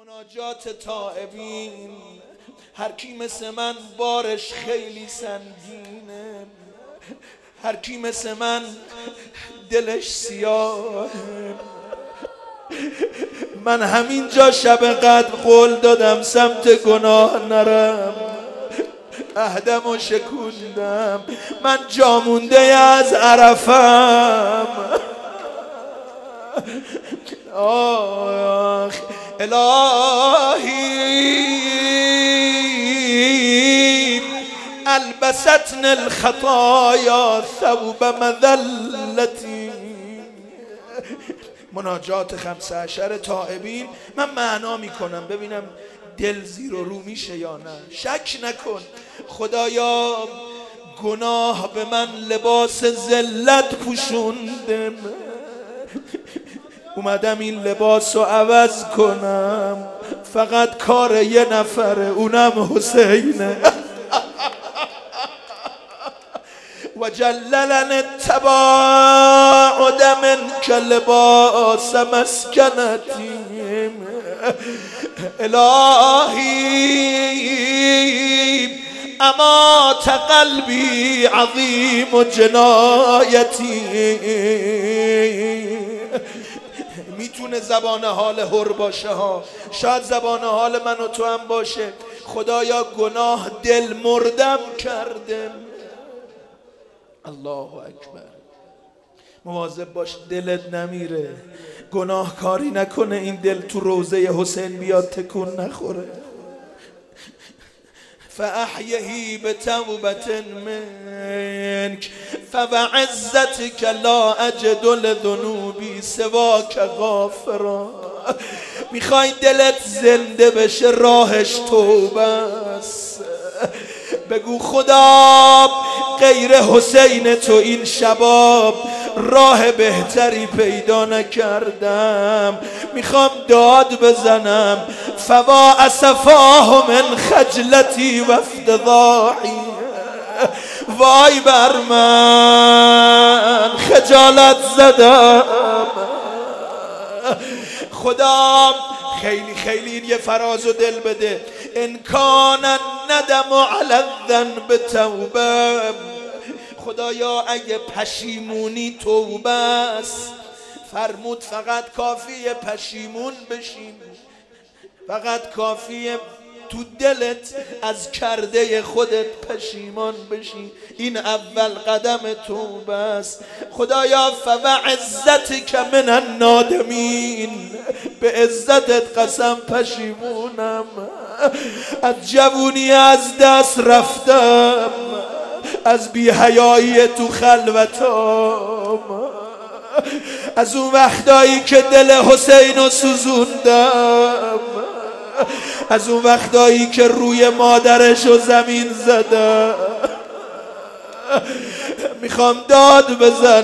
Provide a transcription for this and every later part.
مناجات تائبین. هر کی مثل من بارش خیلی سنگینه، هر کی مثل من دلش سیاه. من همینجا شب قدر قول دادم سمت گناه نرم، عهدم و شکوندم، من جا مونده از عرفم. آخ الهی البستن الخطایا ثوب مذلتی. مناجات 15 تائبین من معنا میکنم ببینم دل زیر و رو میشه یا نه. شک نکن خدایا گناه به من لباس ذلت پوشونده، اومدم این لباس رو عوض کنم، فقط کار یه نفره، اونم حسینه. و جللن التباعد منک لباس مسکنتی. الهی امات قلبی عظیم جنایتی. میتونه زبان حال حر باشه ها، شاید زبان حال من و تو هم باشه. خدایا گناه دل مردم کرده. الله اکبر. مواظب باش دلت نمیره، گناه کاری نکنه این دل تو روضه حسین بیاد تکون نخوره. فاحیهی بتوبة منک فوعزتک لا اجد لذنوبی سواک غافرا. میخوای دلت زنده بشه راهش توبه است. بگو خدا غیر حسین تو این شباب راه بهتری پیدا نکردم، میخوام داد بزنم. فوا اسفاه من خجلتی و افتضاحی. وای بر من خجالت زدم. خدا خیلی خیلی این یه فراز و دل بده. ان کان الندم علی الذنب توبه. خدایا اگه پشیمونی توبه است، فرمود فقط کافیه پشیمون بشیم، فقط کافیه تو دلت از کرده خودت پشیمان بشی. این اول قدم توبه است. خدایا فوعزتک من النادمین. به عزتت قسم پشیمونم، از جوونی از دست رفتم، از بی‌حیایی تو خلوتام، از اون وقتایی که دل حسینو سوزوندم، از اون وقتایی که روی مادرشو زمین زدم. میخوام داد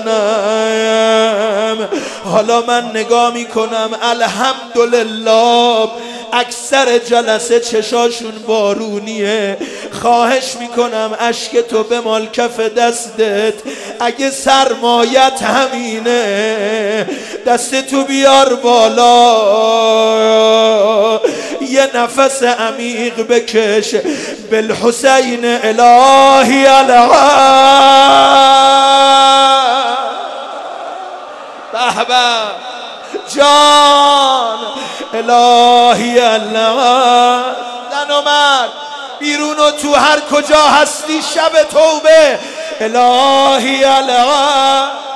بزنم. حالا من نگاه میکنم الحمدلله اکثر جلسه چشاشون بارونیه. خواهش میکنم اشک تو بمال کف دستت. اگه سرمایت همینه دست تو بیار بالا، یه نفس عمیق بکش. بالحسین الهی بهبه جان الهی الله. زن و مرد بیرون و تو هر کجا هستی شب توبه الهی الله.